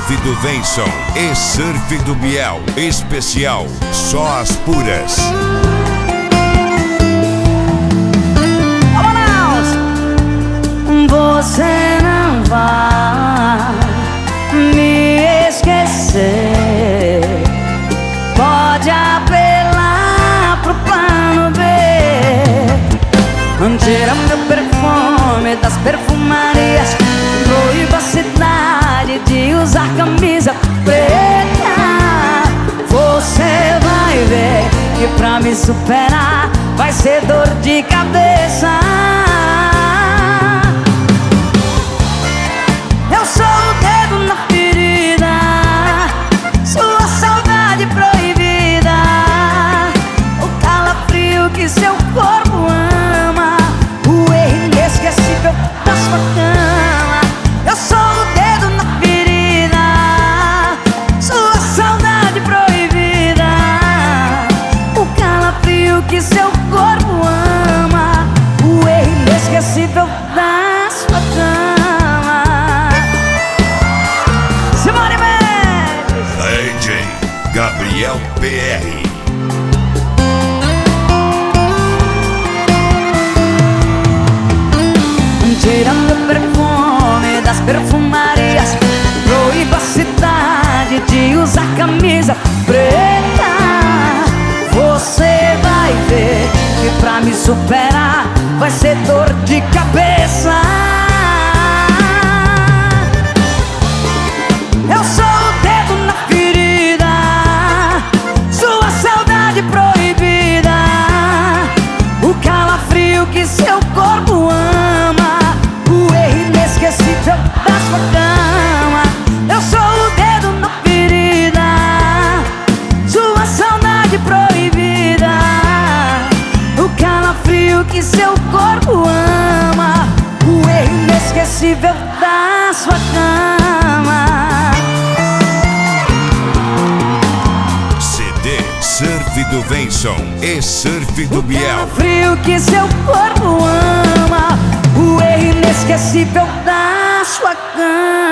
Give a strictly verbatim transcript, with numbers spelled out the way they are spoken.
Surf do Venson e Surf do Biel. Especial, só as puras. Você não vai me esquecer. Pode apelar pro plano B. Tira meu perfume das perfumarias. Proíba a cidade de usar camisa preta. Você vai ver que pra me superar vai ser dor de cabeça. Eu sou o dedo na ferida, sua saudade proibida, o calafrio que seu corpo ama, o erro inesquecível da sua cama. Eu sou o dedo na ferida, sua saudade proibida, o calafrio que seu corpo ama, o erro inesquecível da sua cama. Gabriel P R. Tirando o perfume das perfumarias, proíba a cidade de usar camisa preta. Você vai ver que pra me superar vai ser dor de cabeça. Eu sou o dedo na ferida, sua saudade proibida, o calafrio que seu corpo ama, o erro inesquecível da sua cama. Eu sou o dedo na ferida, sua saudade proibida, o calafrio que seu corpo ama, o erro inesquecível da sua cama. Surf do Venson e Surf do Biel. O calafrio que seu corpo ama, o erro inesquecível da sua cama.